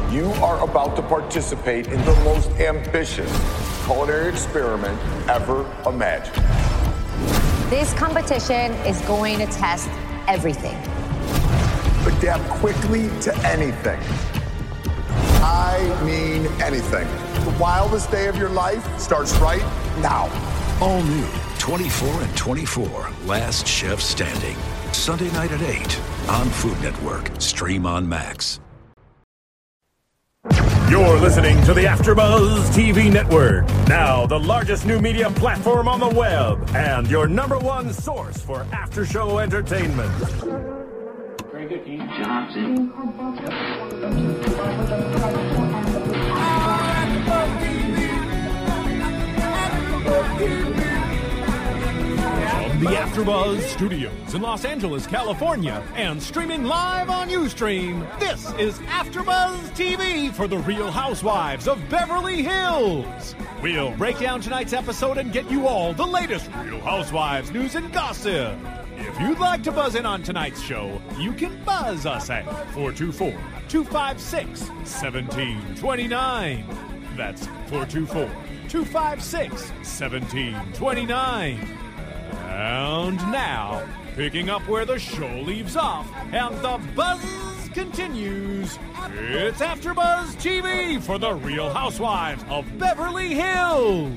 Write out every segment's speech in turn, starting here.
You are about to participate in the most ambitious culinary experiment ever imagined. This competition is going to test everything. Adapt quickly to anything. I mean anything. The wildest day of your life starts right now. All new 24 and 24, Last Chef Standing. Sunday night at 8 on Food Network. Stream on Max. You're listening to the AfterBuzz TV Network, now the largest new media platform on the web and your number one source for after-show entertainment. Very good, Dean Johnson. From the AfterBuzz Studios in Los Angeles, California, and streaming live on Ustream, this is AfterBuzz TV for the Real Housewives of Beverly Hills. We'll break down tonight's episode and get you all the latest Real Housewives news and gossip. If you'd like to buzz in on tonight's show, you can buzz us at 424-256-1729. That's 424-256-1729. And now, picking up where the show leaves off and the buzz continues, it's AfterBuzz TV for the Real Housewives of Beverly Hills.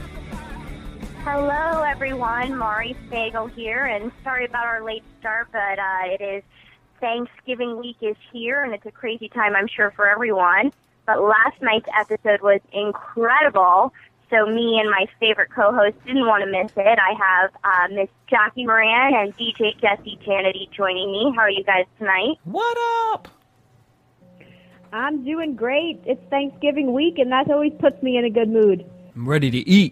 Hello, everyone. Mari Fagel here, and sorry about our late start, but it is Thanksgiving week is here, and it's a crazy time, I'm sure, for everyone. But last night's episode was incredible. So me and my favorite co-host didn't want to miss it. I have Miss Jackie Moran and DJ Jesse Janity joining me. How are you guys tonight? What up? I'm doing great. It's Thanksgiving week, and that always puts me in a good mood. I'm ready to eat.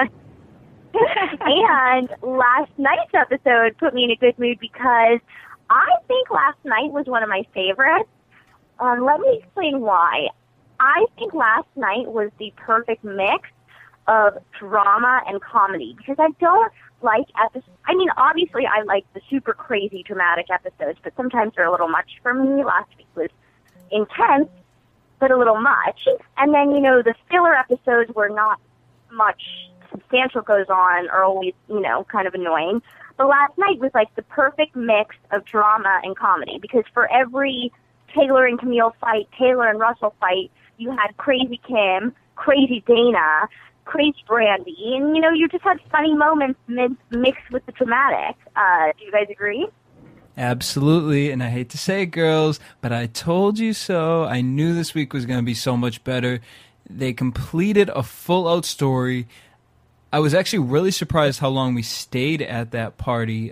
And last night's episode put me in a good mood because I think last night was one of my favorites. Let me explain why. I think last night was the perfect mix of drama and comedy, because I don't like episodes. I mean, obviously I like the super crazy dramatic episodes, but sometimes they're a little much for me. Last week was intense, but a little much. And then, the filler episodes where not much substantial goes on are always, kind of annoying. But last night was like the perfect mix of drama and comedy, because for every Taylor and Camille fight, Taylor and Russell fight, you had crazy Kim, crazy Dana, crazy Brandy, and you just had funny moments mixed with the dramatic. Do you guys agree? Absolutely, and I hate to say it, girls, but I told you so. I knew this week was going to be so much better. They completed a full-out story. I was actually really surprised how long we stayed at that party.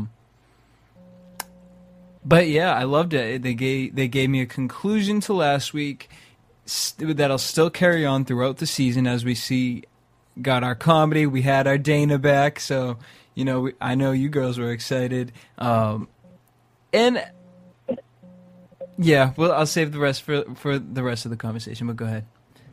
But yeah, I loved it. They gave me a conclusion to last week that'll still carry on throughout the season as we got our comedy. We had our Dana back, so I know you girls were excited. And yeah, well, I'll save the rest for the rest of the conversation. But go ahead.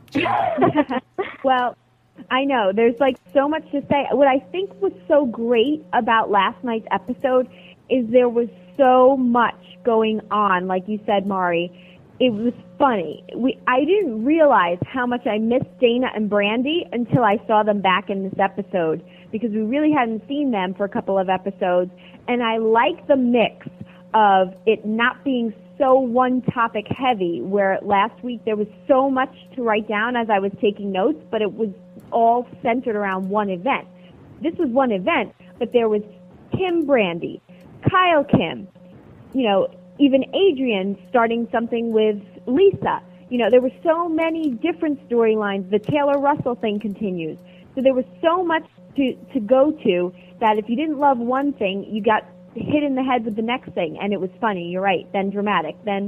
Well, I know there's so much to say. What I think was so great about last night's episode is there was so much going on. Like you said, Mari, it was funny. I didn't realize how much I missed Dana and Brandy until I saw them back in this episode, because we really hadn't seen them for a couple of episodes. And I like the mix of it not being so one topic heavy, where last week there was so much to write down as I was taking notes, but it was all centered around one event. This was one event, but there was Kim Brandy, Kyle Kim, even Adrian starting something with Lisa. There were so many different storylines. The Taylor Russell thing continues. So there was so much to go to that if you didn't love one thing, you got hit in the head with the next thing, and it was funny. You're right. Then dramatic. Then,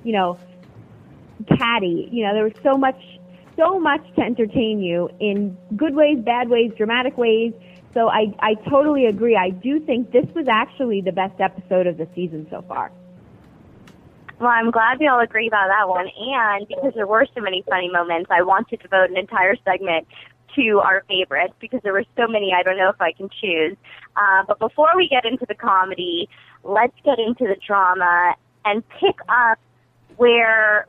catty. There was so much to entertain you in good ways, bad ways, dramatic ways. So I totally agree. I do think this was actually the best episode of the season so far. Well, I'm glad we all agree about that one. And because there were so many funny moments, I want to devote an entire segment to our favorites, because there were so many I don't know if I can choose. But before we get into the comedy, let's get into the drama and pick up where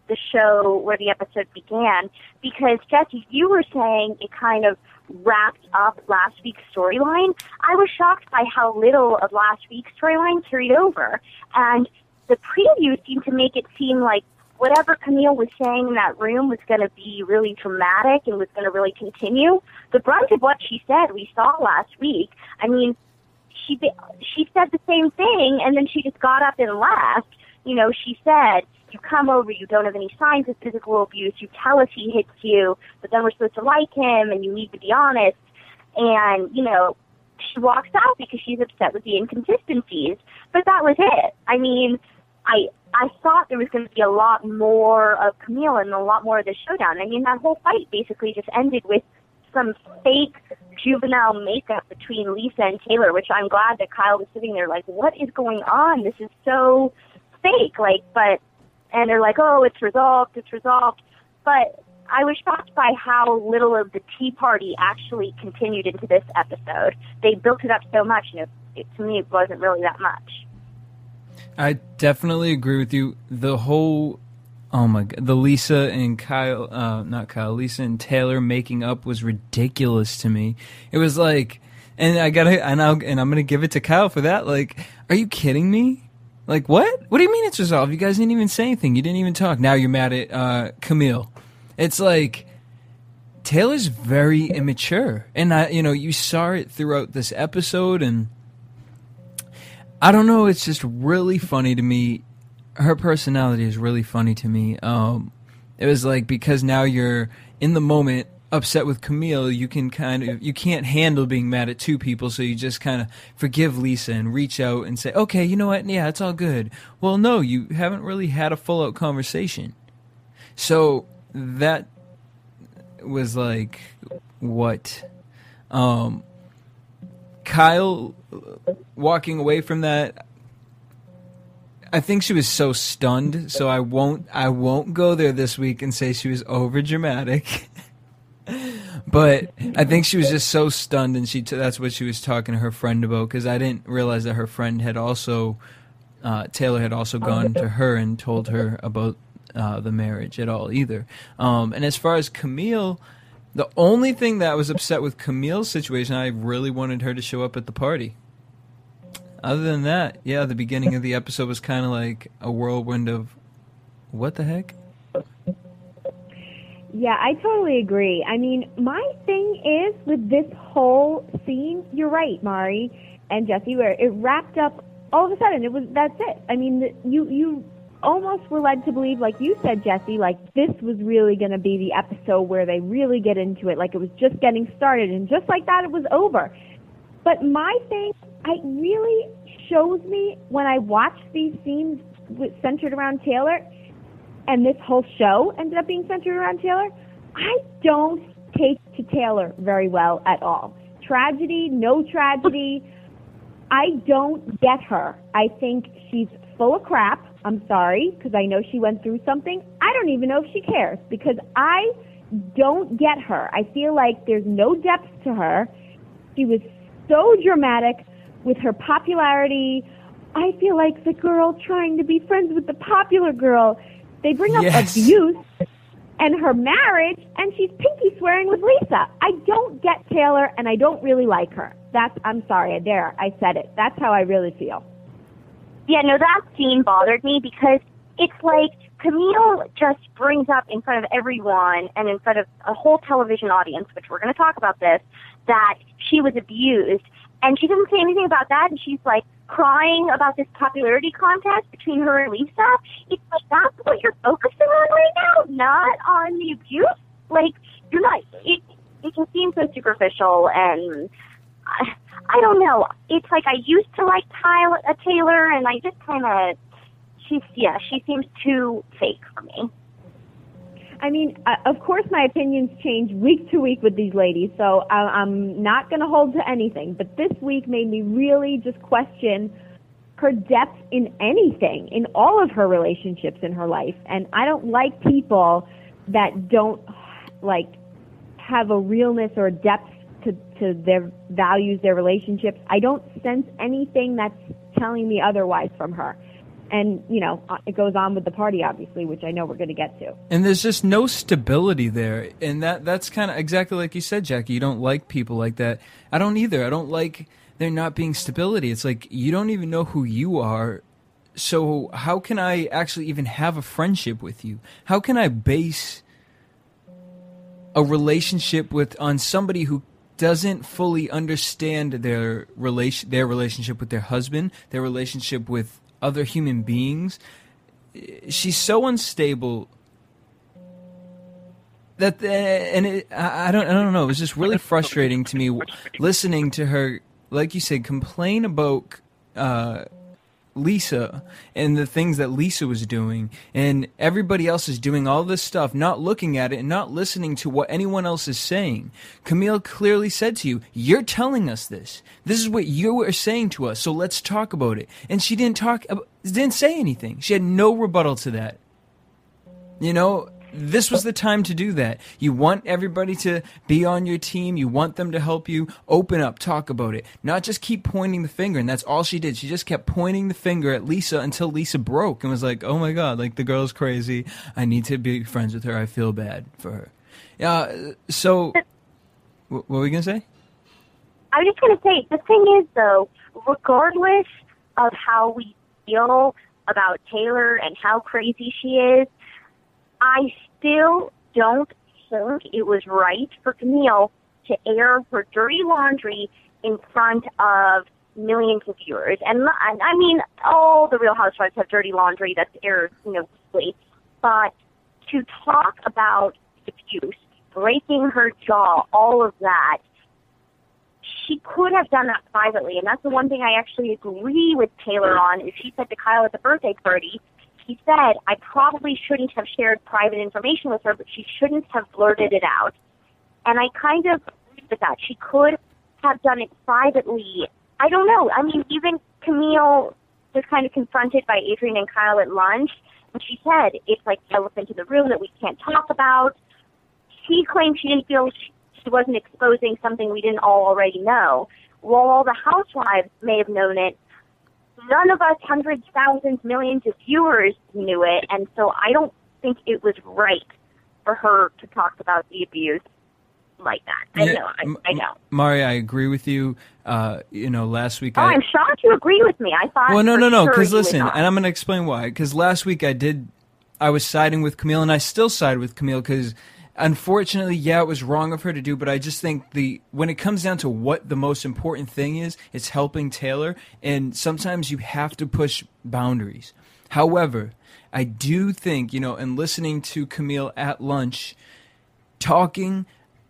the show where the episode began, because, Jesse, you were saying it kind of wrapped up last week's storyline. I was shocked by how little of last week's storyline carried over. And the preview seemed to make it seem like whatever Camille was saying in that room was going to be really dramatic and was going to really continue. The brunt of what she said we saw last week. I mean, she said the same thing, and then she just got up and left. You know, she said, you come over, you don't have any signs of physical abuse, you tell us he hits you, but then we're supposed to like him, and you need to be honest. And, you know, she walks out because she's upset with the inconsistencies. But that was it. I mean, I thought there was going to be a lot more of Camille and a lot more of the showdown. I mean, that whole fight basically just ended with some fake juvenile makeup between Lisa and Taylor, which I'm glad that Kyle was sitting there like, what is going on? This is so fake. Like, but, and they're like, oh, it's resolved. But I was shocked by how little of the tea party actually continued into this episode. They built it up so much, and to me, it wasn't really that much. I definitely agree with you. The whole, oh my God, the Lisa and Lisa and Taylor making up was ridiculous to me. It was like, and I'm gonna give it to Kyle for that. Like, are you kidding me? Like, what? What do you mean it's resolved? You guys didn't even say anything. You didn't even talk. Now you're mad at Camille. It's like, Taylor's very immature, and you saw it throughout this episode, and I don't know, it's just really funny to me. Her personality is really funny to me. It was like, because now you're in the moment upset with Camille, you can't handle being mad at two people, so you just kind of forgive Lisa and reach out and say, okay, you know what, yeah, it's all good. Well, no, you haven't really had a full-out conversation. So that was like, what? Kyle walking away from that, I think she was so stunned, so I won't go there this week and say she was over dramatic. But I think she was just so stunned, and that's what she was talking to her friend about, because I didn't realize that her friend had also, Taylor had also gone to her and told her about the marriage at all either. And as far as Camille, the only thing that I was upset with Camille's situation, I really wanted her to show up at the party. Other than that, yeah, the beginning of the episode was kind of like a whirlwind of, what the heck? Yeah, I totally agree. I mean, my thing is with this whole scene, you're right, Mari and Jesse, where it wrapped up all of a sudden. That's it. I mean, you almost were led to believe, like you said, Jesse, like this was really going to be the episode where they really get into it, like it was just getting started, and just like that, it was over. But my thing, it really shows me when I watch these scenes centered around Taylor, and this whole show ended up being centered around Taylor, I don't take to Taylor very well at all. Tragedy, no tragedy, I don't get her. I think she's full of crap. I'm sorry, because I know she went through something. I don't even know if she cares, because I don't get her. I feel like there's no depth to her. She was so dramatic with her popularity. I feel like the girl trying to be friends with the popular girl. They bring up abuse and her marriage, and she's pinky swearing with Lisa. I don't get Taylor, and I don't really like her. I'm sorry, I said it. That's how I really feel. Yeah, no, that scene bothered me because it's like Camille just brings up in front of everyone and in front of a whole television audience, which we're going to talk about this, that she was abused. And she doesn't say anything about that, and she's like crying about this popularity contest between her and Lisa. It's like, that's what you're focusing on right now, not on the abuse. Like, you're not, it just seems so superficial, and I don't know. It's like I used to like Taylor, and I just kind of, she seems too fake for me. I mean, of course my opinions change week to week with these ladies, so I'm not going to hold to anything. But this week made me really just question her depth in anything, in all of her relationships in her life. And I don't like people that don't, like, have a realness or a depth to their values, their relationships. I don't sense anything that's telling me otherwise from her. And, it goes on with the party, obviously, which I know we're going to get to. And there's just no stability there. And that's kind of exactly like you said, Jackie. You don't like people like that. I don't either. I don't like there not being stability. It's like you don't even know who you are. So how can I actually even have a friendship with you? How can I base a relationship on somebody who doesn't fully understand their relationship with their husband, their relationship with other human beings? She's so unstable that, I don't know. It was just really frustrating to me listening to her, like you said, complain about Lisa and the things that Lisa was doing, and everybody else is doing all this stuff, not looking at it and not listening to what anyone else is saying. Camille clearly said to you, you're telling us this. This is what you are saying to us, so let's talk about it. And she didn't say anything. She had no rebuttal to that. This was the time to do that. You want everybody to be on your team. You want them to help you. Open up. Talk about it. Not just keep pointing the finger. And that's all she did. She just kept pointing the finger at Lisa until Lisa broke and was like, oh, my God, like the girl's crazy. I need to be friends with her. I feel bad for her. So what were we going to say? I was just going to say, the thing is, though, regardless of how we feel about Taylor and how crazy she is, I still don't think it was right for Camille to air her dirty laundry in front of millions of viewers. And I mean, all the Real Housewives have dirty laundry that's aired, weekly. But to talk about abuse, breaking her jaw, all of that, she could have done that privately. And that's the one thing I actually agree with Taylor on, is she said to Kyle at the birthday party, he said, I probably shouldn't have shared private information with her, but she shouldn't have blurted it out. And I kind of agree with that. She could have done it privately. I don't know. I mean, even Camille was kind of confronted by Adrian and Kyle at lunch, and she said, it's like the elephant in the room that we can't talk about. She claimed she didn't feel she wasn't exposing something we didn't all already know. While all the housewives may have known it, none of us, hundreds, thousands, millions of viewers knew it, and so I don't think it was right for her to talk about the abuse like that. I know. Mari, I agree with you. Last week I'm shocked you agree with me. I thought. Well, no, because sure listen, and I'm going to explain why. Because last week I was siding with Camille, and I still side with Camille because, unfortunately, yeah, it was wrong of her to do, but I just think when it comes down to what the most important thing is, it's helping Taylor, and sometimes you have to push boundaries. However, I do think, and listening to Camille at lunch, talking,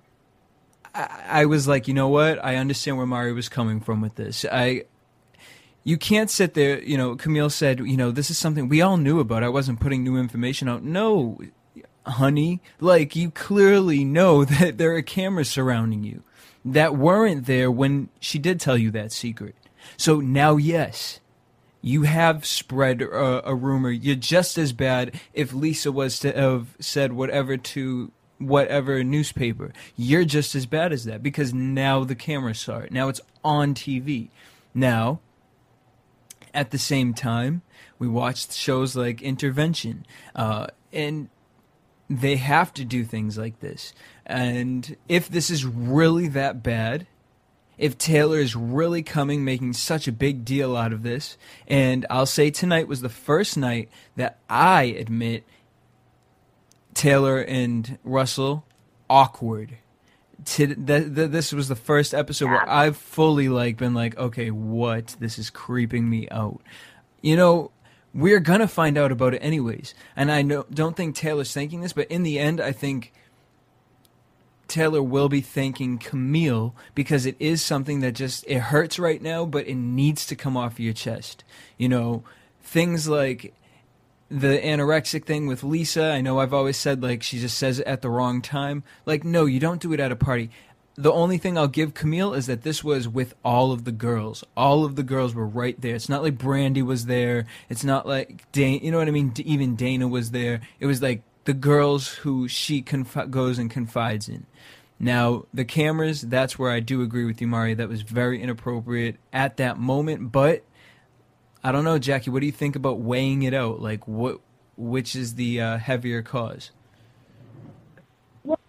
I was like, you know what? I understand where Mari was coming from with this. You can't sit there, Camille said, this is something we all knew about. I wasn't putting new information out. No, honey, like you clearly know that there are cameras surrounding you that weren't there when she did tell you that secret. So now, yes, you have spread a rumor. You're just as bad if Lisa was to have said whatever to whatever newspaper. You're just as bad as that because now the cameras saw it. Now it's on TV. Now, at the same time, we watched shows like Intervention, and they have to do things like this. And if this is really that bad, if Taylor is really making such a big deal out of this, and I'll say tonight was the first night that I admit Taylor and Russell awkward. This was the first episode where I've fully been like, okay, what? This is creeping me out. We're going to find out about it anyways. And I don't think Taylor's thinking this, but in the end, I think Taylor will be thanking Camille because it is something that it hurts right now, but it needs to come off your chest. Things like the anorexic thing with Lisa. I know I've always said, she just says it at the wrong time. No, you don't do it at a party. The only thing I'll give Camille is that this was with all of the girls. All of the girls were right there. It's not like Brandy was there. It's not like Dana, you know what I mean? Even Dana was there. It was like the girls who she goes and confides in. Now, the cameras, that's where I do agree with you, Mari. That was very inappropriate at that moment. But I don't know, Jackie. What do you think about weighing it out? Like, which is the heavier cause? Well,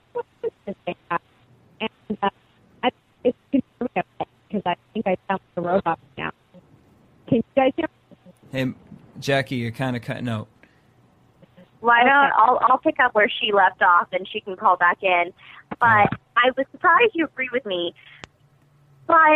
and it's because I think I sound like a robot now. Can you guys hear me? Hey, Jackie, you're kind of cutting out. Why don't I'll pick up where she left off and she can call back in. But I was surprised you agree with me. But,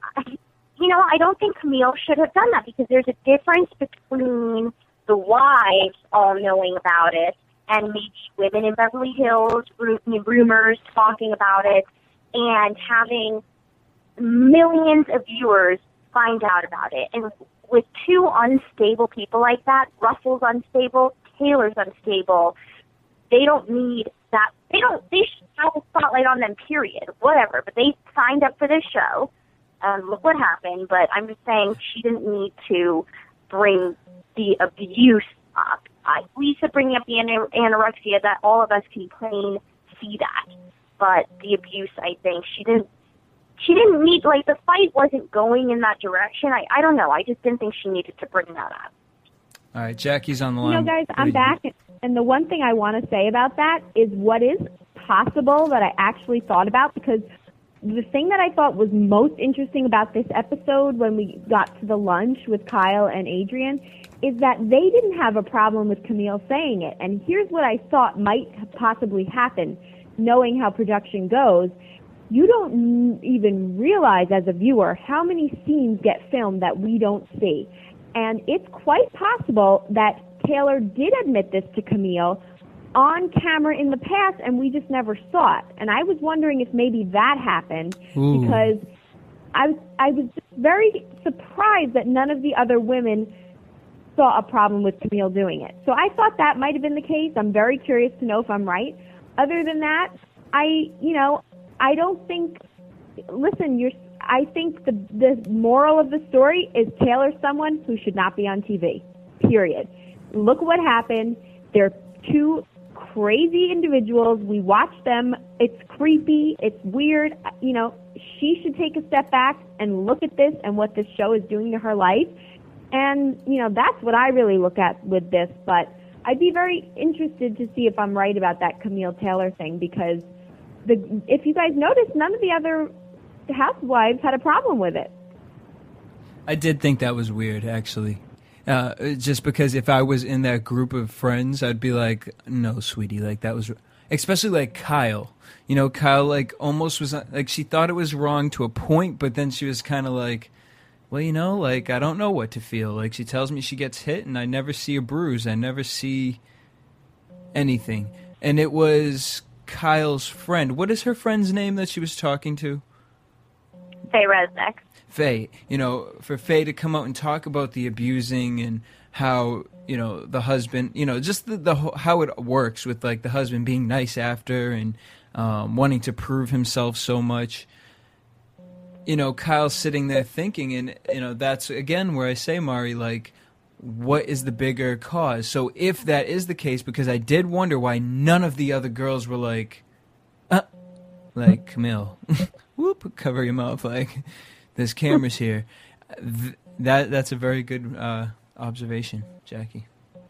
I don't think Camille should have done that because there's a difference between the wives all knowing about it and maybe women in Beverly Hills, rumors talking about it, and having millions of viewers find out about it. And with two unstable people like that, Russell's unstable, Taylor's unstable, they don't need that. They should have a spotlight on them, period. Whatever. But they signed up for this show. Look what happened. But I'm just saying she didn't need to bring the abuse up. Lisa bringing up the anorexia, that all of us can plain see that. But the abuse, I think, she didn't need, like, the fight wasn't going in that direction. I don't know. I just didn't think she needed to bring that up. All right, Jackie's on the line. Guys, I'm back, and the one thing I want to say about that is what is possible that I actually thought about, because the thing that I thought was most interesting about this episode when we got to the lunch with Kyle and Adrian is that they didn't have a problem with Camille saying it. And here's what I thought might possibly happen, knowing how production goes. You don't even realize as a viewer how many scenes get filmed that we don't see. And it's quite possible that Taylor did admit this to Camille on camera in the past, and we just never saw it. And I was wondering if maybe that happened. Ooh. Because I was just very surprised that none of the other women saw a problem with Camille doing it. So I thought that might have been the case. I'm very curious to know if I'm right. Other than that, I don't think. Listen, I think the moral of the story is Taylor's someone who should not be on TV. Period. Look what happened. They're two crazy individuals. We watch them. It's creepy. It's weird. She should take a step back and look at this and what this show is doing to her life. And, that's what I really look at with this. But I'd be very interested to see if I'm right about that Camille Taylor thing, because if you guys noticed, none of the other housewives had a problem with it. I did think that was weird, actually. Just because if I was in that group of friends, I'd be like, no, sweetie, like that was, especially like Kyle. Kyle like almost was like, she thought it was wrong to a point, but then she was kind of like, well, like I don't know what to feel. Like she tells me she gets hit and I never see a bruise. I never see anything. And it was Kyle's friend. What is her friend's name that she was talking to? Faye Resnick. Faye, for Faye to come out and talk about the abusing and how, the husband, just the how it works with like the husband being nice after and wanting to prove himself so much. Kyle's sitting there thinking, and, that's again where I say, Mari, like, what is the bigger cause? So if that is the case, because I did wonder why none of the other girls were like Camille, whoop, cover your mouth, like, there's cameras here. That's a very good observation, Jackie.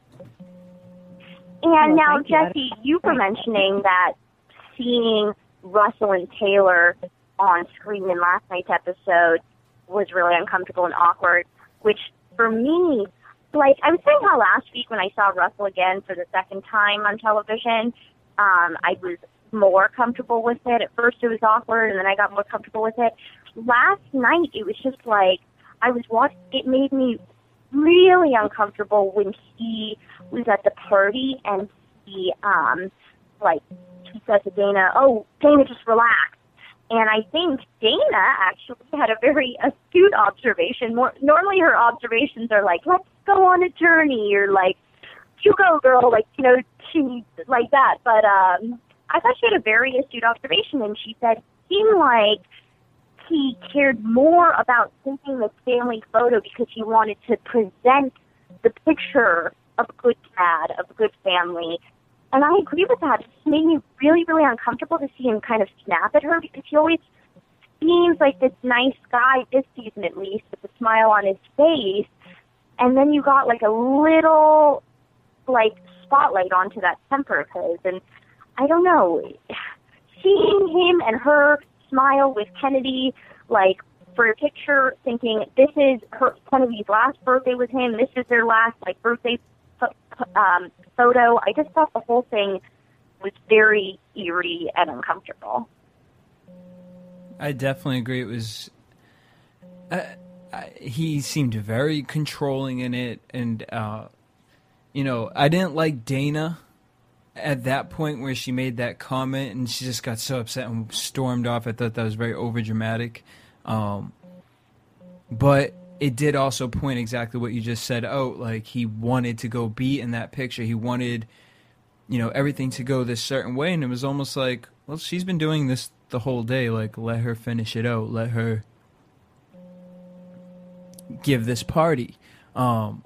And now, Jesse, you were mentioning that seeing Russell and Taylor on screen in last night's episode was really uncomfortable and awkward, which for me, like I was saying how last week when I saw Russell again for the second time on television, I was more comfortable with it. At first it was awkward, and then I got more comfortable with it. Last night it was just like I was watching. It made me really uncomfortable when he was at the party and he he said to Dana, "Oh, Dana, just relax." And I think Dana actually had a very astute observation. Normally her observations are like, "Let's go on a journey," or like, "You go, girl," like, she like that. But I thought she had a very astute observation, and she said, seemed like he cared more about taking the family photo because he wanted to present the picture of a good dad, of a good family. And I agree with that. It just made me really, really uncomfortable to see him kind of snap at her because he always seems like this nice guy, this season at least, with a smile on his face. and then you got like a little like spotlight onto that temper of his, and I don't know, seeing him and her smile with Kennedy, like for a picture, thinking this is Kennedy's last birthday with him, this is their last like birthday photo. I just thought the whole thing was very eerie and uncomfortable. I definitely agree. It was. He seemed very controlling in it, and I didn't like Dana at that point where she made that comment and she just got so upset and stormed off. I thought that was very overdramatic. But it did also point exactly what you just said out. Like, he wanted to go be in that picture. He wanted, everything to go this certain way. And it was almost like, well, she's been doing this the whole day. Like, let her finish it out. Let her give this party. And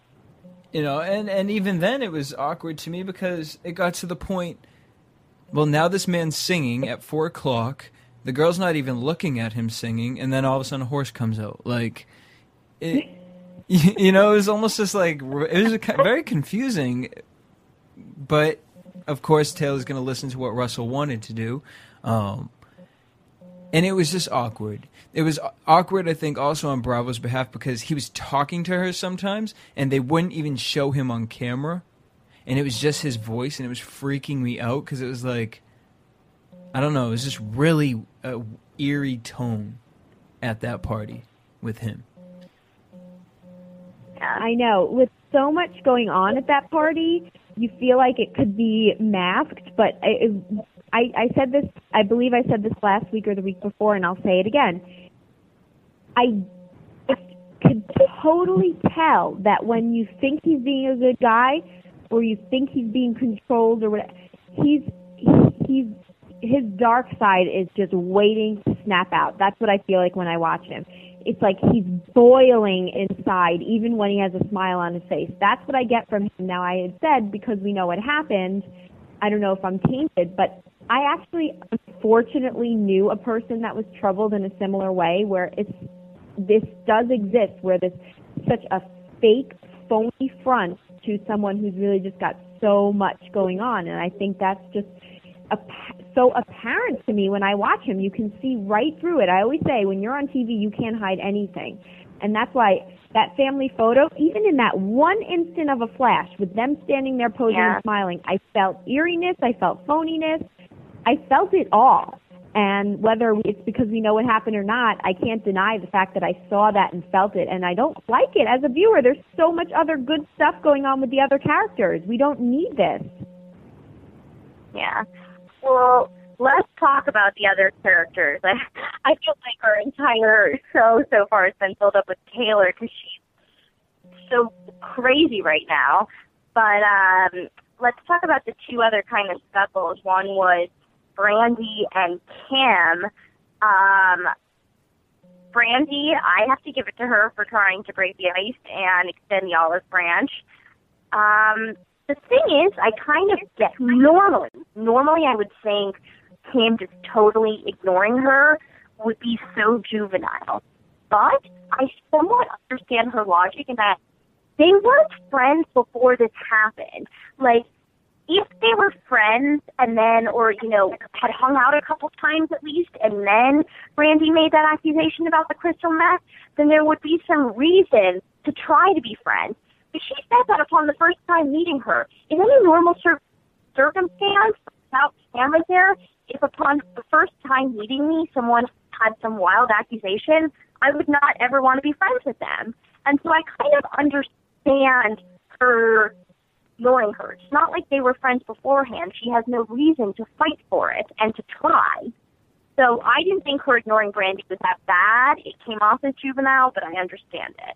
even then it was awkward to me because it got to the point, well, now this man's singing at 4:00. The girl's not even looking at him singing, and then all of a sudden a horse comes out. Like, it was almost just like, it was very confusing. But, of course, Taylor's going to listen to what Russell wanted to do. And it was just awkward. It was awkward, I think, also on Bravo's behalf because he was talking to her sometimes, and they wouldn't even show him on camera. And it was just his voice, and it was freaking me out because it was like, I don't know, it was just really eerie tone at that party with him. I know. With so much going on at that party, you feel like it could be masked, but I said this, I believe I said this last week or the week before, and I'll say it again. I could totally tell that when you think he's being a good guy or you think he's being controlled or whatever, his dark side is just waiting to snap out. That's what I feel like when I watch him. It's like he's boiling inside, even when he has a smile on his face. That's what I get from him. Now, I had said, because we know what happened, I don't know if I'm tainted, but I actually unfortunately knew a person that was troubled in a similar way, where this does exist, where there's such a fake, phony front to someone who's really just got so much going on. And I think that's just so apparent to me when I watch him. You can see right through it. I always say, when you're on TV, you can't hide anything. And that's why that family photo, even in that one instant of a flash, with them standing there posing and smiling, I felt eeriness, I felt phoniness, I felt it all. And whether it's because we know what happened or not, I can't deny the fact that I saw that and felt it, and I don't like it as a viewer. There's so much other good stuff going on with the other characters. We don't need this. Yeah. Well, let's talk about the other characters. I feel like our entire show so far has been filled up with Taylor because she's so crazy right now. But let's talk about the two other kind of specials. One was Brandi and Kim. Brandi, I have to give it to her for trying to break the ice and extend the olive branch. The thing is, I kind of get, normally I would think Kim just totally ignoring her would be so juvenile. But I somewhat understand her logic in that they weren't friends before this happened. Like, if they were friends and then, or, had hung out a couple times at least, and then Brandi made that accusation about the crystal meth, then there would be some reason to try to be friends. But she said that upon the first time meeting her. In any normal circumstance, without cameras there, if upon the first time meeting me, someone had some wild accusation, I would not ever want to be friends with them. And so I kind of understand her ignoring her. It's not like they were friends beforehand. She has no reason to fight for it and to try. So I didn't think her ignoring Brandi was that bad. It came off as juvenile, but I understand it.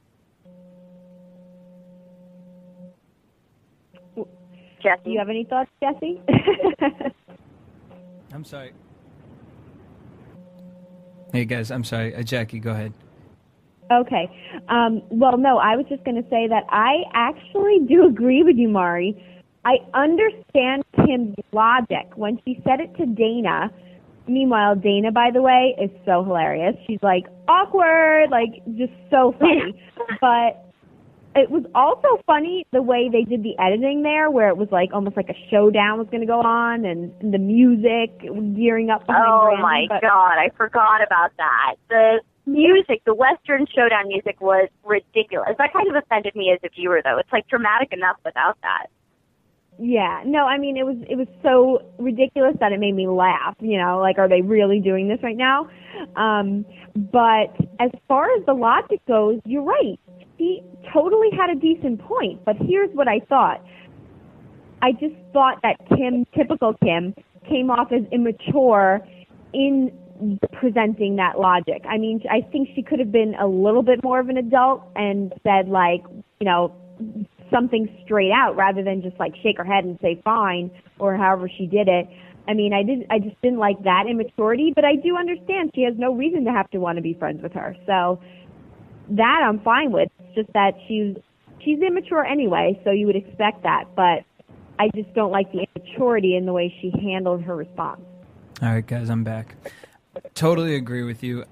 Jesse. Do you have any thoughts, Jesse? I'm sorry. Hey, guys, I'm sorry. Jackie, go ahead. Okay. Well, no, I was just going to say that I actually do agree with you, Mari. I understand Kim's logic when she said it to Dana. Meanwhile, Dana, by the way, is so hilarious. She's like, awkward, like, just so funny. But it was also funny the way they did the editing there, where it was like almost like a showdown was going to go on, and the music gearing up behind Oh Brandi, my God, I forgot about that. The music, the Western showdown music was ridiculous. That kind of offended me as a viewer, though. It's like dramatic enough without that. Yeah, no, I mean, it was so ridiculous that it made me laugh, like, are they really doing this right now? But as far as the logic goes, you're right. He totally had a decent point, but here's what I thought. I just thought that Kim, typical Kim, came off as immature in presenting that logic. I mean, I think she could have been a little bit more of an adult and said, like, something straight out rather than just like shake her head and say fine or however she did it. I mean, I just didn't like that immaturity, but I do understand she has no reason to have to want to be friends with her. So that I'm fine with. It's just that she's immature anyway, so you would expect that, but I just don't like the immaturity in the way she handled her response. All right, guys, I'm back. Totally agree with you.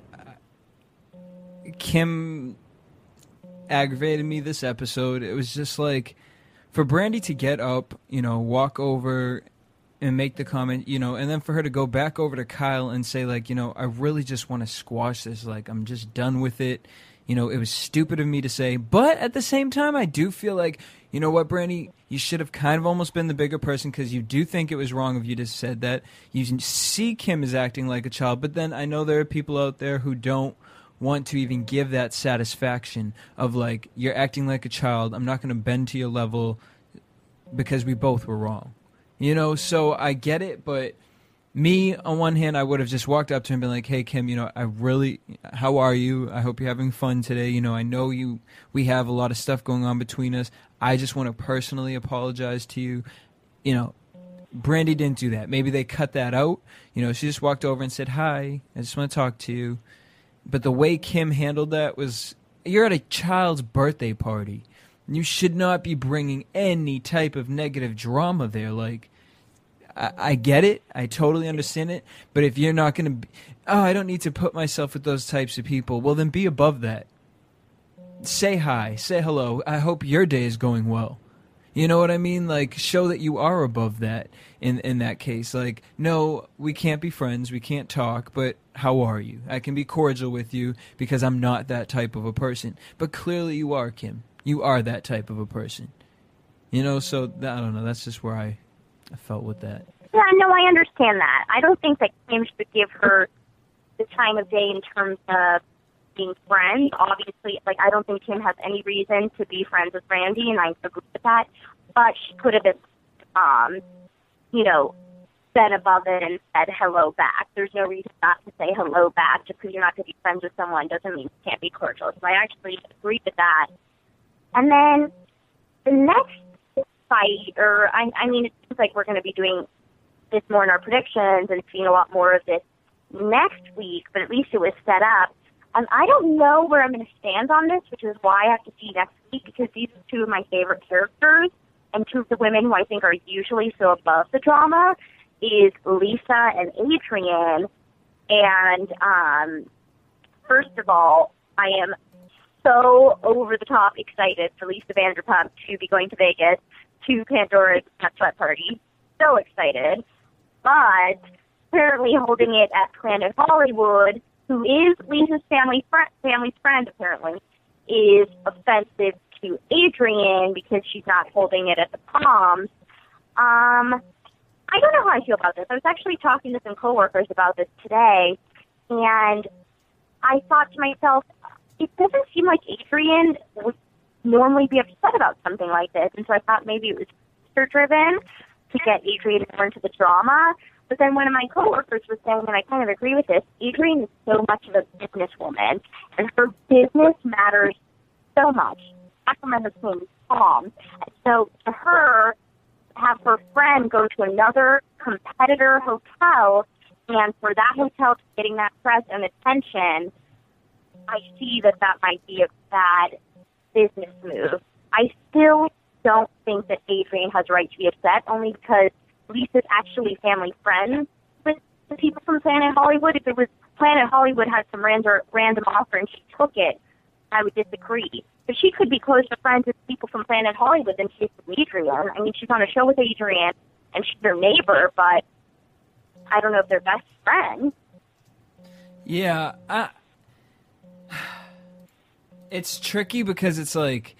Kim aggravated me this episode. It was just like, for Brandi to get up, walk over and make the comment, and then for her to go back over to Kyle and say, like, I really just want to squash this. Like, I'm just done with it. It was stupid of me to say. But at the same time, I do feel like, you know what, Brandi? You should have kind of almost been the bigger person, because you do think it was wrong of you to said that. You see Kim is acting like a child, but then I know there are people out there who don't want to even give that satisfaction of, like, you're acting like a child. I'm not going to bend to your level because we both were wrong. So I get it, but me, on one hand, I would have just walked up to him and been like, hey, Kim, how are you? I hope you're having fun today. I know we have a lot of stuff going on between us. I just want to personally apologize to you. Brandi didn't do that. Maybe they cut that out. She just walked over and said, hi, I just want to talk to you. But the way Kim handled that was, you're at a child's birthday party. You should not be bringing any type of negative drama there. Like, I get it. I totally understand it. But if you're not going to I don't need to put myself with those types of people, well, then be above that. Say hi. Say hello. I hope your day is going well. You know what I mean? Like, show that you are above that in that case. Like, no, we can't be friends. We can't talk, but how are you? I can be cordial with you because I'm not that type of a person. But clearly you are, Kim. You are that type of a person. So I don't know. That's just where I felt with that. Yeah, no, I understand that. I don't think that Kim should give her the time of day in terms of being friends. Obviously, like, I don't think Kim has any reason to be friends with Brandi, and I agree with that. But she could have been, been above it and said hello back. There's no reason not to say hello back. Just because you're not going to be friends with someone doesn't mean you can't be cordial. So I actually agree with that. And then the next fight, it seems like we're going to be doing this more in our predictions and seeing a lot more of this next week, but at least it was set up. And I don't know where I'm going to stand on this, which is why I have to see next week, because these are two of my favorite characters, and two of the women who I think are usually so above the drama is Lisa and Adrian. And first of all, I am so over-the-top excited for Lisa Vanderpump to be going to Vegas to Pandora's bachelorette party. So excited. But apparently holding it at Planet Hollywood, who is Lisa's family's friend, apparently, is offensive to Adrian because she's not holding it at the Palms. I don't know how I feel about this. I was actually talking to some coworkers about this today, and I thought to myself, it doesn't seem like Adrian would normally be upset about something like this, and so I thought maybe it was producer-driven to get Adrian more into the drama. But then one of my coworkers was saying, and I kind of agree with this, Adrian is so much of a businesswoman, and her business matters so much. Sacramento's name is Palm. And so to her, have her friend go to another competitor hotel, and for that hotel to be getting that press and attention, I see that might be a bad business move. I still don't think that Adrian has a right to be upset, only because Lisa's actually family friends with the people from Planet Hollywood. If it was Planet Hollywood had some random offer and she took it, I would disagree. But she could be closer friends with people from Planet Hollywood than she is with Adrian. I mean, she's on a show with Adrian, and she's their neighbor, but I don't know if they're best friends. Yeah, it's tricky because it's like,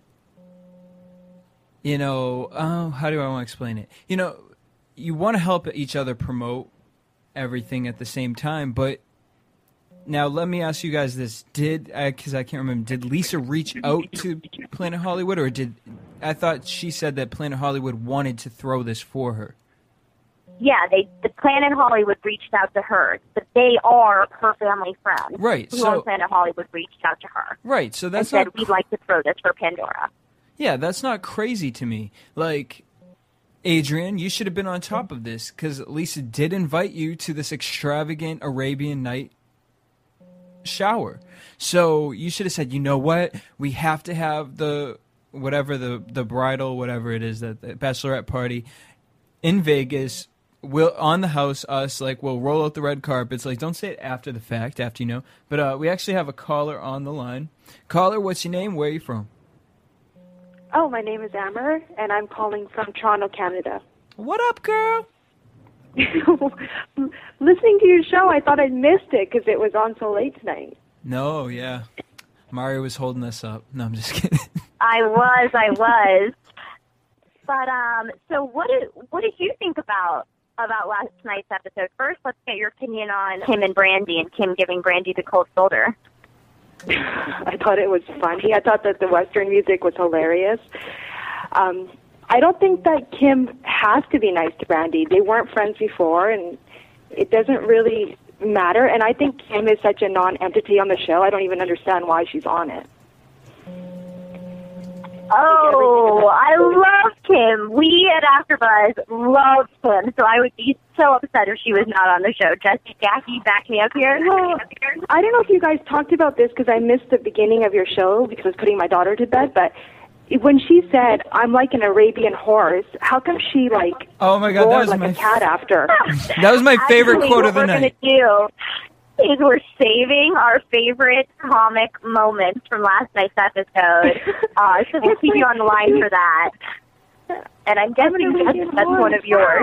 you know, how do I want to explain it? You know, you want to help each other promote everything at the same time, but now let me ask you guys this: because I can't remember, did Lisa reach out to Planet Hollywood, or I thought she said that Planet Hollywood wanted to throw this for her? Yeah, the Planet Hollywood reached out to her, but they are her family friends. Right. Who on Planet Hollywood reached out to her. Right. So that's and said, we'd like to throw this for Pandora. Yeah, that's not crazy to me. Like, Adrian, you should have been on top of this, because Lisa did invite you to this extravagant Arabian Night shower. So you should have said, you know what? We have to have the bridal, whatever it is, that the bachelorette party in Vegas. We'll on the house, we'll roll out the red carpets. Like, don't say it after the fact, after you know. But we actually have a caller on the line. Caller, what's your name? Where are you from? Oh, my name is Amber, and I'm calling from Toronto, Canada. What up, girl? Listening to your show, I thought I'd missed it because it was on so late tonight. No, yeah. Mario was holding us up. No, I'm just kidding. I was. But, so what did you think about last night's episode? First, let's get your opinion on Kim and Brandy, and Kim giving Brandy the cold shoulder. I thought it was funny. I thought that the Western music was hilarious. I don't think that Kim has to be nice to Brandy. They weren't friends before, and it doesn't really matter. And I think Kim is such a non-entity on the show. I don't even understand why she's on it. Oh, I love Kim. We at AfterBuzz love Kim, so I would be so upset if she was not on the show. Jackie, back me up here. Well, I don't know if you guys talked about this because I missed the beginning of your show because I was putting my daughter to bed, but when she said, I'm like an Arabian horse, how come she, oh my God, that was like a cat after? That was my favorite quote of the night. What we're going to do is we're saving our favorite comic moments from last night's episode, so we'll keep you on the line for that. And I'm guessing that's one of yours.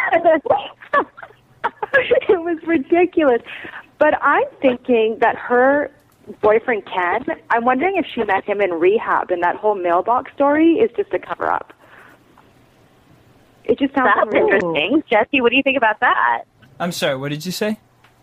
It was ridiculous. But I'm thinking that her boyfriend, Ken, I'm wondering if she met him in rehab, and that whole mailbox story is just a cover-up. It just sounds interesting. Jesse, what do you think about that? I'm sorry, what did you say?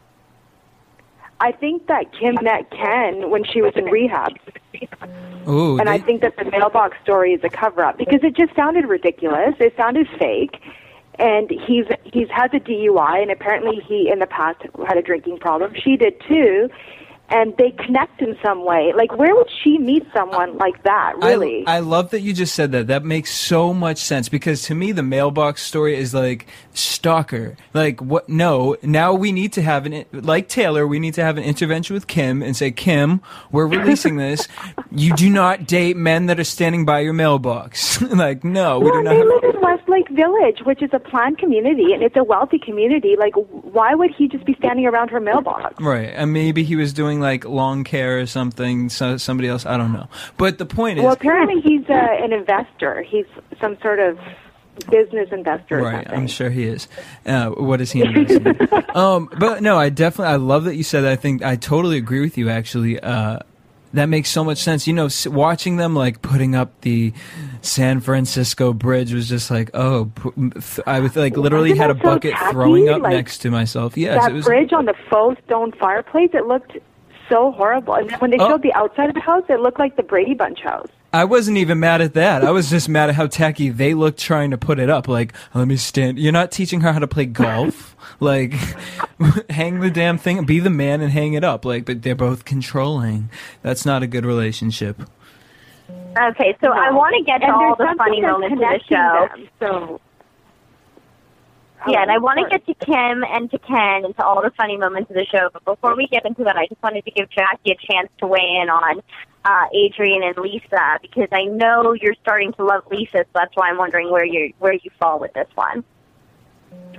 I think that Kim met Ken when she was in rehab. Ooh, and I think that the mailbox story is a cover-up because it just sounded ridiculous. It sounded fake. And he's had a DUI, and apparently he, in the past, had a drinking problem. She did, too. And they connect in some way. Like, where would she meet someone like that, really? I love that you just said that. That makes so much sense because to me, the mailbox story is like stalker. Like, what? No, now we need to have like Taylor, we need to have an intervention with Kim and say, Kim, we're releasing this. You do not date men that are standing by your mailbox. Like, no, we do not. They live in Westlake Village, which is a planned community, and it's a wealthy community. Like, why would he just be standing around her mailbox? Right, and maybe he was doing like lawn care or something, so somebody else, I don't know. But the point is... Well, apparently he's an investor. He's some sort of business investor or right, something. I'm sure he is. What is he investing in? But no, I love that you said that. I totally agree with you, actually. That makes so much sense. You know, watching them, like, putting up the San Francisco Bridge was just like, I was, like, literally had a bucket throwing up next to myself. Yes, that bridge on the faux stone fireplace, it looked so horrible. And then when they showed the outside of the house, it looked like the Brady Bunch house. I wasn't even mad at that. I was just mad at how tacky they looked trying to put it up. Like, let me stand. You're not teaching her how to play golf. Like, hang the damn thing. Be the man and hang it up. Like, but they're both controlling. That's not a good relationship. Okay, so I want to get to all the funny moments of the show. So. Yeah, and I want to get to Kim and to Ken and to all the funny moments of the show. But before we get into that, I just wanted to give Jackie a chance to weigh in on Adrian and Lisa, because I know you're starting to love Lisa, so that's why I'm wondering where you fall with this one.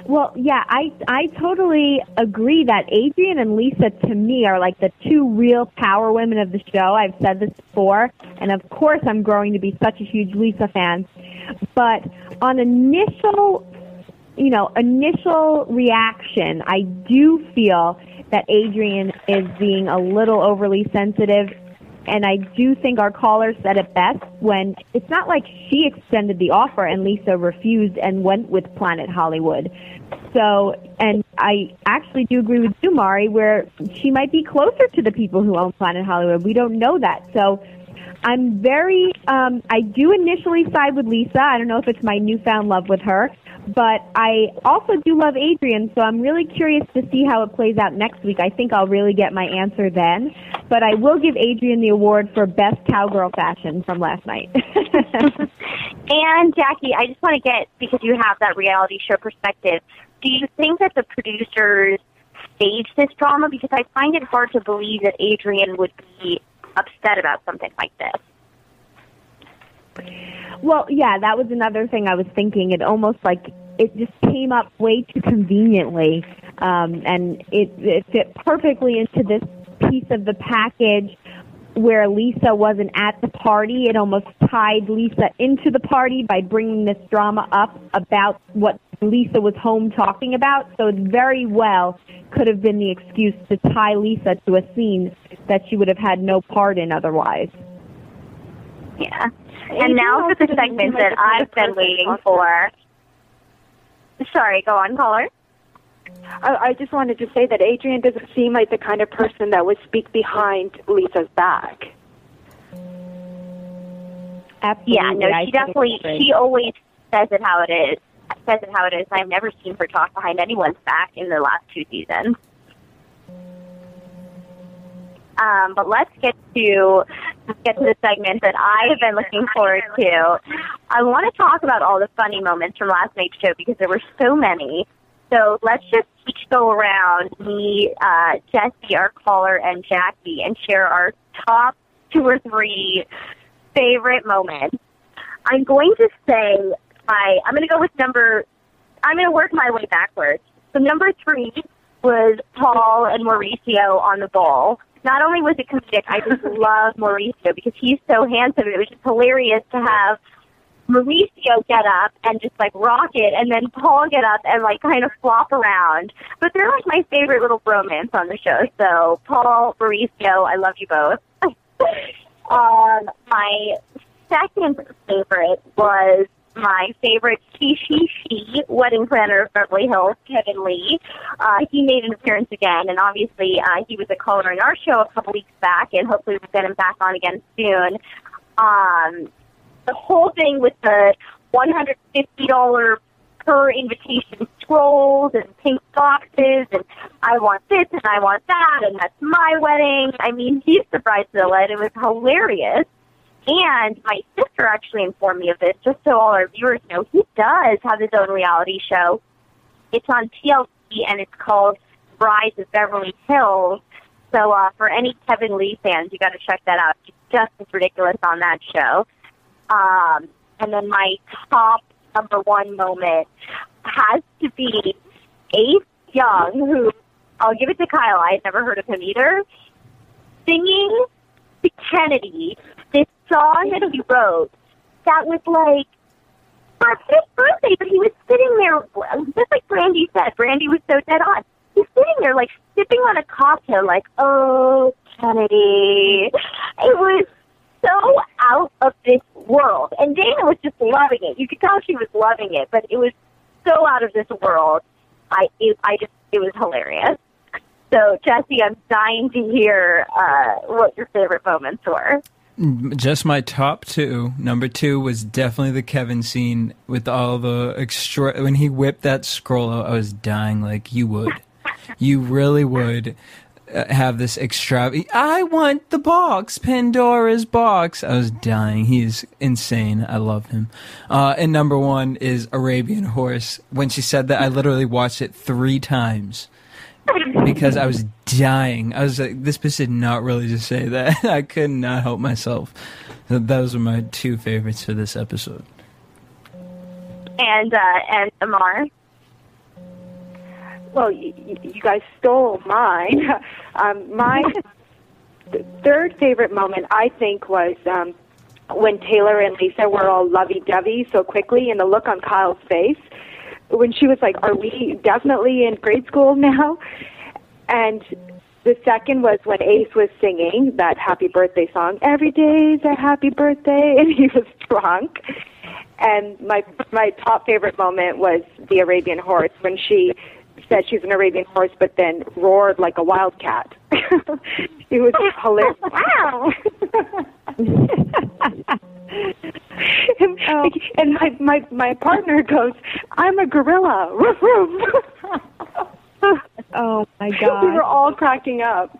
Well, yeah, I totally agree that Adrienne and Lisa, to me, are like the two real power women of the show. I've said this before, and of course I'm growing to be such a huge Lisa fan. But on initial reaction, I do feel that Adrienne is being a little overly sensitive. And I do think our caller said it best when it's not like she extended the offer and Lisa refused and went with Planet Hollywood. So, and I actually do agree with you, Mari, where she might be closer to the people who own Planet Hollywood. We don't know that. So I'm I do initially side with Lisa. I don't know if it's my newfound love with her. But I also do love Adrienne, so I'm really curious to see how it plays out next week. I think I'll really get my answer then. But I will give Adrienne the award for Best Cowgirl Fashion from last night. And, Jackie, I just want to get, because you have that reality show perspective, do you think that the producers staged this drama? Because I find it hard to believe that Adrienne would be upset about something like this. Well, yeah, that was another thing I was thinking. It almost like it just came up way too conveniently, and it fit perfectly into this piece of the package where Lisa wasn't at the party. It almost tied Lisa into the party by bringing this drama up about what Lisa was home talking about. So it very well could have been the excuse to tie Lisa to a scene that she would have had no part in otherwise. Yeah. And now for the segment that I've been waiting for. Sorry, go on, caller. I just wanted to say that Adrienne doesn't seem like the kind of person that would speak behind Lisa's back. Absolutely. Yeah, no, she definitely, she always says it how it is. I've never seen her talk behind anyone's back in the last 2 seasons. But let's get to the segment that I have been looking forward to. I want to talk about all the funny moments from last night's show because there were so many. So let's just each go around, me, Jesse, our caller, and Jackie, and share our top 2 or 3 favorite moments. I'm going to say I'm going to go with I'm going to work my way backwards. So number 3 was Paul and Mauricio on the ball. Not only was it comedic, I just love Mauricio because he's so handsome. It was just hilarious to have Mauricio get up and just like rock it, and then Paul get up and like kind of flop around. But they're like my favorite little bromance on the show. So Paul, Mauricio, I love you both. My second favorite was my favorite she wedding planner of Beverly Hills, Kevin Lee. He made an appearance again, and obviously he was a caller in our show a couple weeks back, and hopefully we'll get him back on again soon. The whole thing with the $150 per invitation scrolls and pink boxes, and I want this and I want that, and that's my wedding. I mean, he's the bridezilla. It was hilarious. And my sister actually informed me of this, just so all our viewers know. He does have his own reality show. It's on TLC, and it's called Brides of Beverly Hills. So for any Kevin Lee fans, you got to check that out. He's just as ridiculous on that show. And then my top number 1 moment has to be Ace Young, who, I'll give it to Kyle, I had never heard of him either, singing to Kennedy this song that he wrote that was like for his birthday, but he was sitting there, just like Brandy said. Brandy was so dead on. He's sitting there like sipping on a cocktail like, oh, Kennedy. It was so out of this world. And Dana was just loving it. You could tell she was loving it, but it was so out of this world. It was hilarious. So, Jesse, I'm dying to hear what your favorite moments were. Just my top 2. Number 2 was definitely the Kevin scene with all the extra. When he whipped that scroll out, I was dying like you would. You really would have this extra. I want the box, Pandora's box. I was dying. He's insane. I love him. And number 1 is Arabian Horse. When she said that, I literally watched it 3 times. Because I was dying. I was like, this bitch did not really just say that. I could not help myself. So those were my 2 favorites for this episode. And Amar? Well, you guys stole mine. My third favorite moment, I think, was when Taylor and Lisa were all lovey-dovey so quickly, and the look on Kyle's face when she was like, are we definitely in grade school now? And the second was when Ace was singing that happy birthday song, every day's a happy birthday, and he was drunk. And my top favorite moment was the Arabian horse, when she said she's an Arabian horse but then roared like a wildcat. It was hilarious. Wow! And my partner goes, I'm a gorilla. Roof, roof. Oh, my God. We were all cracking up.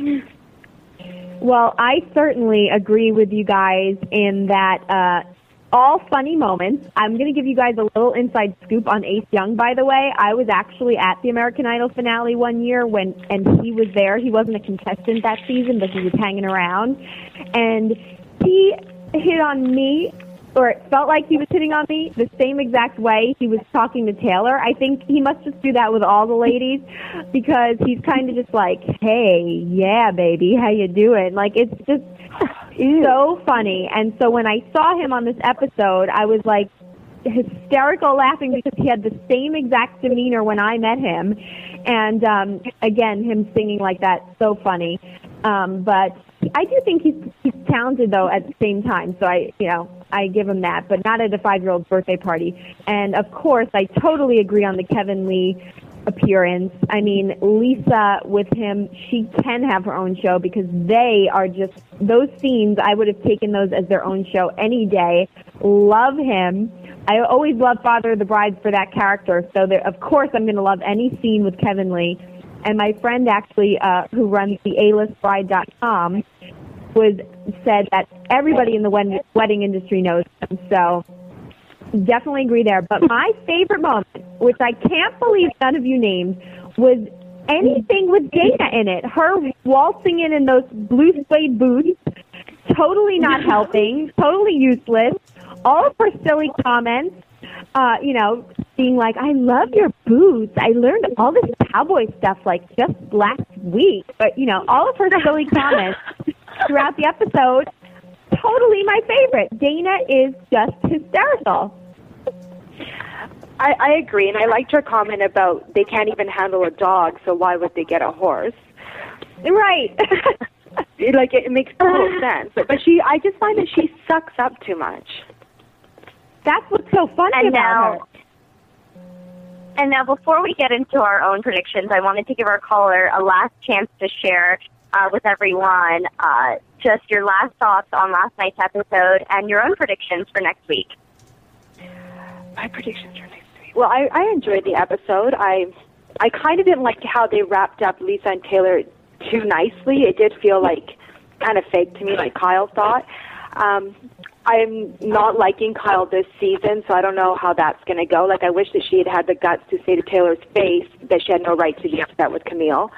Well, I certainly agree with you guys in that all funny moments. I'm going to give you guys a little inside scoop on Ace Young, by the way. I was actually at the American Idol finale one year and he was there. He wasn't a contestant that season, but he was hanging around. And he hit on me, or it felt like he was hitting on me the same exact way he was talking to Taylor. I think he must just do that with all the ladies because he's kind of just like, hey, yeah, baby, how you doing? Like, it's just so funny. And so when I saw him on this episode, I was like hysterical laughing because he had the same exact demeanor when I met him. And again, him singing like that, so funny. But I do think he's talented though at the same time. So I give him that, but not at a 5-year-old's birthday party. And of course, I totally agree on the Kevin Lee appearance. I mean, Lisa with him, she can have her own show because they are just, those scenes, I would have taken those as their own show any day. Love him. I always love Father of the Bride for that character. So of course I'm going to love any scene with Kevin Lee. And my friend actually, who runs the alistbride.com, said that everybody in the wedding industry knows him. So definitely agree there. But my favorite moment, which I can't believe none of you named, was anything with Dana in it. Her waltzing in those blue suede boots, totally not helping, totally useless. All of her silly comments, being like, I love your boots. I learned all this cowboy stuff like just last week. But, all of her silly comments throughout the episode, totally my favorite. Dana is just hysterical. I agree, and I liked her comment about they can't even handle a dog, so why would they get a horse? Right. It makes total sense. But I just find that she sucks up too much. That's what's so funny about her. And now, before we get into our own predictions, I wanted to give our caller a last chance to share with everyone just your last thoughts on last night's episode and your own predictions for next week. My predictions for next week. Well, I enjoyed the episode. I kind of didn't like how they wrapped up Lisa and Taylor too nicely. It did feel like kind of fake to me, like Kyle thought. I'm not liking Kyle this season, so I don't know how that's going to go. Like, I wish that she had the guts to say to Taylor's face that she had no right to be upset with Camille.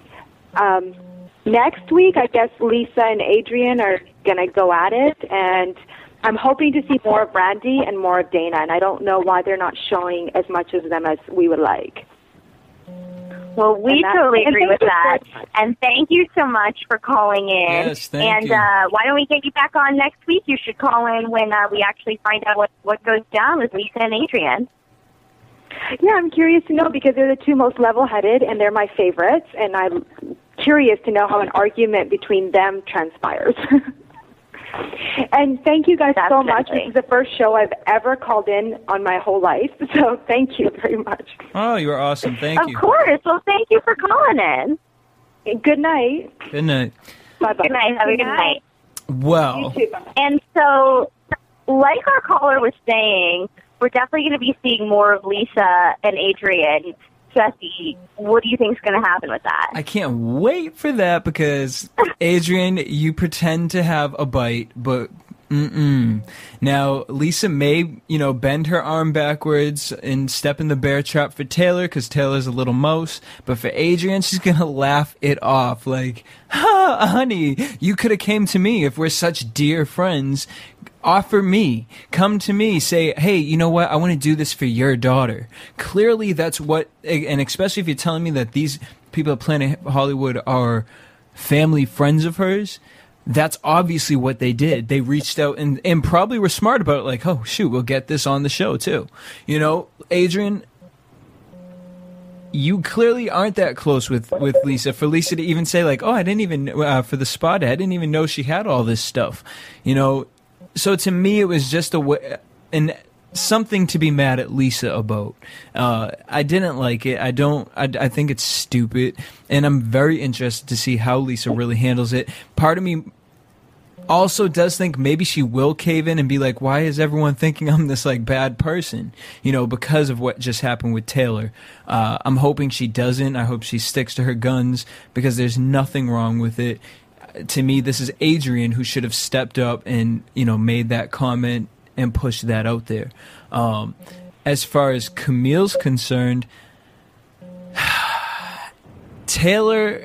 Next week, I guess Lisa and Adrian are going to go at it, and I'm hoping to see more of Randy and more of Dana, and I don't know why they're not showing as much of them as we would like. Well, we totally agree with that. And thank you so much for calling in. Yes, thank you. And why don't we get you back on next week? You should call in when we actually find out what goes down with Lisa and Adrian. Yeah, I'm curious to know because they're the two most level-headed, and they're my favorites, and I'm curious to know how an argument between them transpires. And thank you guys so much. This is the first show I've ever called in on my whole life, so thank you very much. Oh, you were awesome. Thank you. Of course. Well, thank you for calling in. Good night. Good night. Bye-bye. Good night. Have a good night. Well. You too, bye. And so, like our caller was saying, we're definitely going to be seeing more of Lisa and Adrian. Jesse, what do you think is going to happen with that? I can't wait for that because, Adrian, you pretend to have a bite, but Now, Lisa may, bend her arm backwards and step in the bear trap for Taylor because Taylor's a little mouse. But for Adrian, she's going to laugh it off. Like, honey, you could have came to me if we're such dear friends. Offer me. Come to me. Say, hey, you know what? I want to do this for your daughter. Clearly, that's what, and especially if you're telling me that these people at Planet Hollywood are family friends of hers, that's obviously what they did. They reached out and probably were smart about it, like, oh, shoot, we'll get this on the show, too. Adrian, you clearly aren't that close with Lisa. For Lisa to even say, like, oh, I didn't even, for the spot, I didn't even know she had all this stuff. So to me, it was just something to be mad at Lisa about. I didn't like it. I think it's stupid. And I'm very interested to see how Lisa really handles it. Part of me also does think maybe she will cave in and be like, why is everyone thinking I'm this like bad person? Because of what just happened with Taylor. I'm hoping she doesn't. I hope she sticks to her guns because there's nothing wrong with it. To me, this is Adrian who should have stepped up and, made that comment and pushed that out there. As far as Camille's concerned, Taylor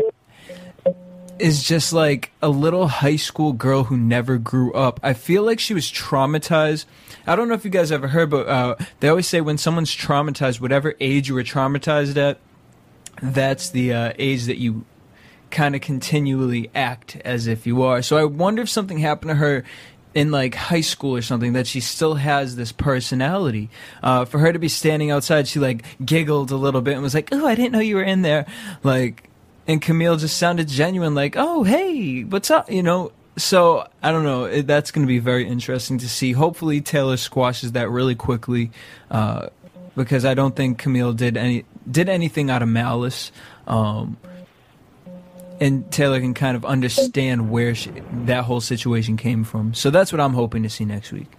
is just like a little high school girl who never grew up. I feel like she was traumatized. I don't know if you guys ever heard, but they always say when someone's traumatized, whatever age you were traumatized at, that's the age that you kind of continually act as if you are. So I wonder if something happened to her in like high school or something, that she still has this personality. For her to be standing outside, she like giggled a little bit and was like, oh, I didn't know you were in there. Like, and Camille just sounded genuine, like, oh, hey, what's up? So I don't know. That's going to be very interesting to see. Hopefully Taylor squashes that really quickly, because I don't think Camille did anything out of malice. And Taylor can kind of understand where that whole situation came from. So that's what I'm hoping to see next week.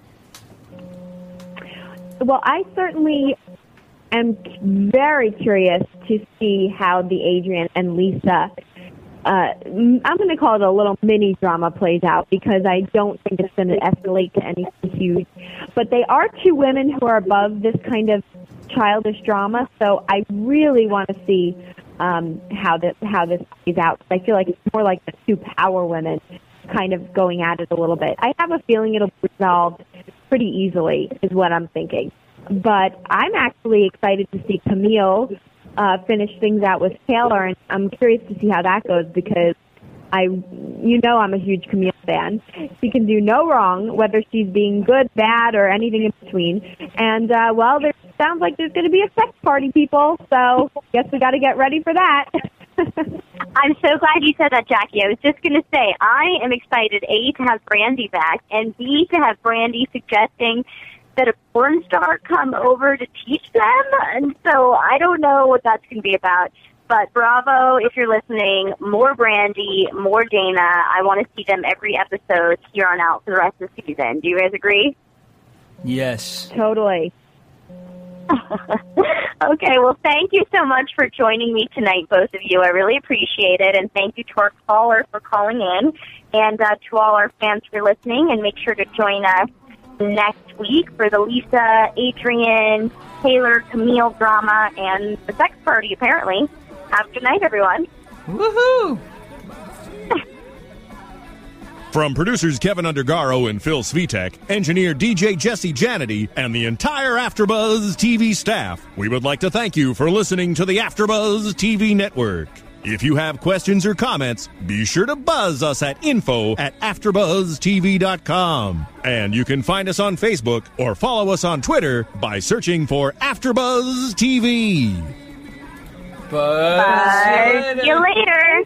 Well, I certainly am very curious to see how the Adrian and Lisa, I'm going to call it a little mini drama, plays out, because I don't think it's going to escalate to anything huge. But they are two women who are above this kind of childish drama, so I really want to see how this plays out. I feel like it's more like the two power women kind of going at it a little bit. I have a feeling it'll be resolved pretty easily, is what I'm thinking. But I'm actually excited to see Camille finish things out with Taylor, and I'm curious to see how that goes, because I'm a huge Camille fan. She can do no wrong, whether she's being good, bad, or anything in between. And, there sounds like there's going to be a sex party, people, so guess we got to get ready for that. I'm so glad you said that, Jackie. I was just going to say, I am excited, A, to have Brandy back, and B, to have Brandy suggesting that a porn star come over to teach them. And so I don't know what that's going to be about. But bravo, if you're listening, more Brandy, more Dana. I want to see them every episode here on out for the rest of the season. Do you guys agree? Yes. Totally. Okay, well, thank you so much for joining me tonight, both of you. I really appreciate it. And thank you to our caller for calling in, and to all our fans for listening. And make sure to join us next week for the Lisa, Adrian, Taylor, Camille drama and the sex party, apparently. Have a good night, everyone. Woohoo! From producers Kevin Undergaro and Phil Svitek, engineer DJ Jesse Janity, and the entire AfterBuzz TV staff, we would like to thank you for listening to the AfterBuzz TV network. If you have questions or comments, be sure to buzz us at info@AfterBuzzTV.com. And you can find us on Facebook or follow us on Twitter by searching for AfterBuzz TV. Bye. See you later.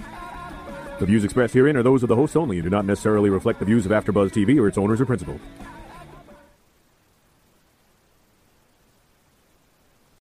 The views expressed herein are those of the hosts only and do not necessarily reflect the views of AfterBuzz TV or its owners or principals.